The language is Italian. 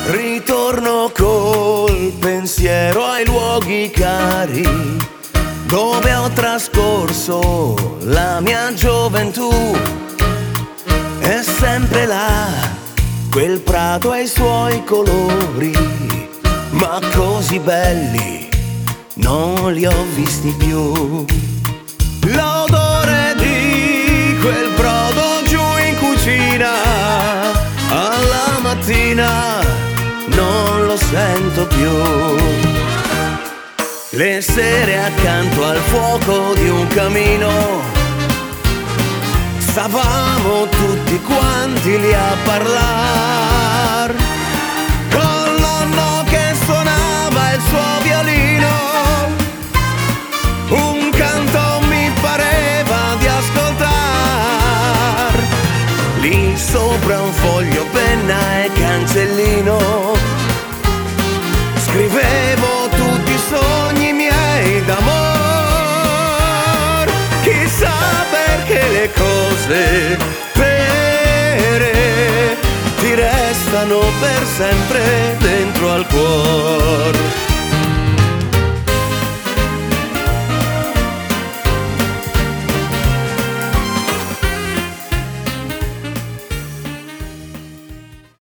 Ritorno col pensiero ai luoghi cari dove ho trascorso la mia gioventù. È sempre là quel prato e i suoi colori, ma così belli non li ho visti più. L'odore di quel brodo giù in cucina alla mattina non lo sento più. Le sere accanto al fuoco di un camino stavamo tutti quanti lì a parlar, con nonno che suonava il suo violino. Un canto mi pareva di ascoltar, lì sopra un foglio, penna e cancellino. Scrivevo tutti i sogni miei d'amor. Chissà perché le cose vere ti restano per sempre dentro al cuore.